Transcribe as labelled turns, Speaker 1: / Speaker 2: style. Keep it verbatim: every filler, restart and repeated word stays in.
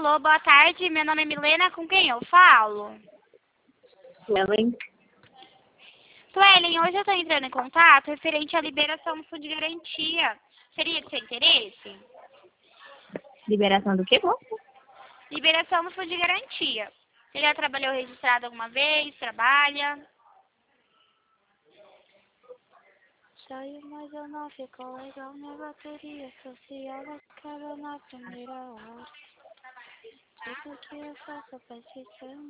Speaker 1: Alô, boa tarde. Meu nome é Milena. Com quem eu falo?
Speaker 2: Suelen.
Speaker 1: Suelen, hoje eu estou entrando em contato referente à liberação do fundo de garantia. Seria de seu interesse?
Speaker 2: Liberação do que, moça?
Speaker 1: Liberação do fundo de garantia. Você já trabalhou registrado alguma vez? Trabalha? Saiu, mas eu não ficou legal. Minha bateria social acaba na primeira hora. Tudo que eu faço pra te